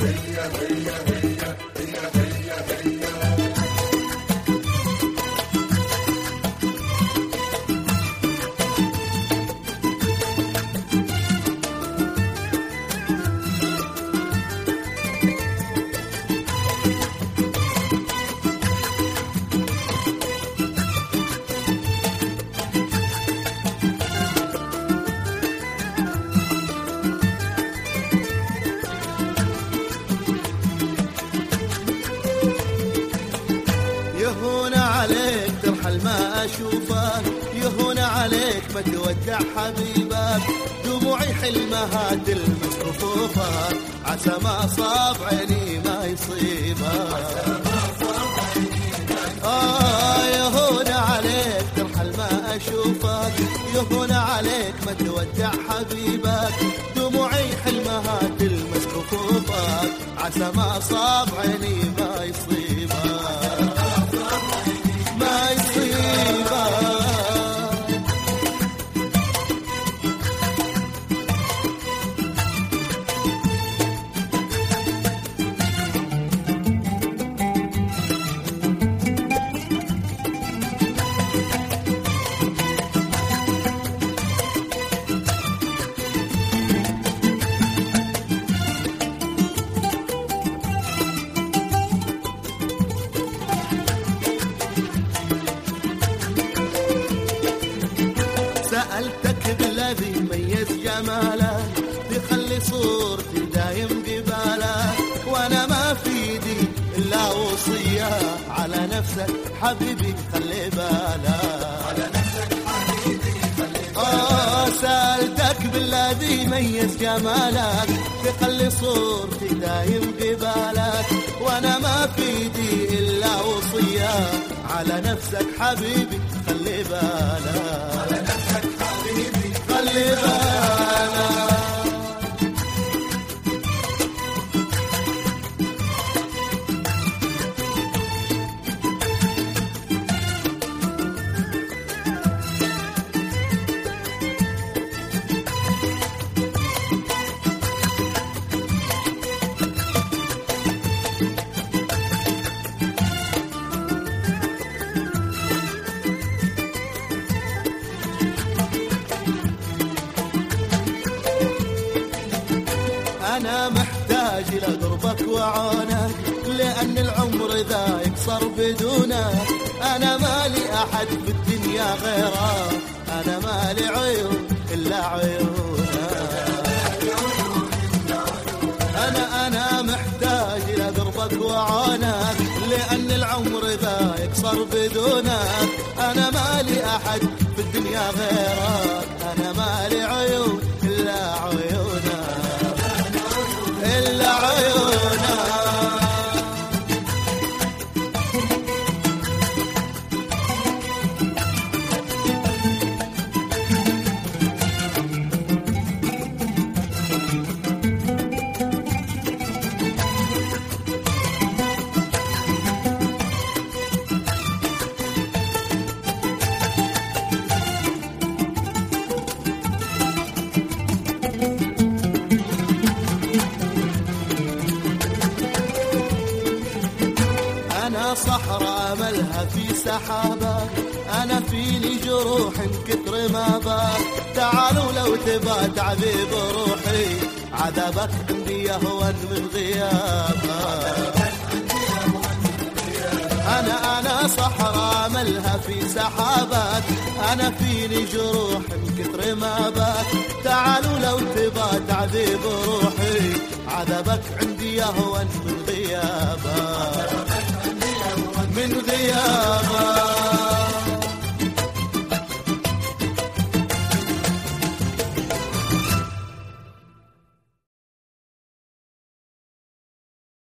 يهون عليك ترحل ما أشوفك، يهون عليك ما تودع حبيبك، دموعي حلمها تلمس رفوفك، عسى ما صاب عيني ما يصيبك. يهون عليك ترحل ما أشوفك، يهون عليك ما تودع حبيبك، دموعي حلمها تلمس رفوفك، عسى ما صاب عيني ما يصيبك. سألتك بالذي ميز جمالك، تخلي صورتي دايم ببالك، وانا ما في ايدي الا وصية، على نفسك حبيبي خلي بالك، على نفسك حبيبي خلي بالك. سألتك بالذي ميز جمالك، تخلي صورتي دايم ببالك، وانا ما في ايدي الا وصية، على نفسك حبيبي خلي بالك، على نفسك حبيبي خلي بالك. أنا محتاج لقربك وعونك، لأن العمر ذا يقصر بدونك، أنا مالي أحد في الدنيا غيرك، أنا مالي عيون إلا عيونك. أنا محتاج لقربك وعونك، لأن العمر ذا يقصر بدونك، أنا مالي أحد في الدنيا غيرك، أنا مالي عيون إلا عيونك، إلا عيونك. أنا صحراء أملها في سحابك، أنا فيني جروح كثر ما باك، تعالوا لو تبى تعذيب روحي، عذابك عندي يهون من غيابك. أنا صحراء أملها في سحابك، أنا فيني جروح كثر ما باك، تعالوا لو تبى تعذيب روحي، عذابك عندي يهون من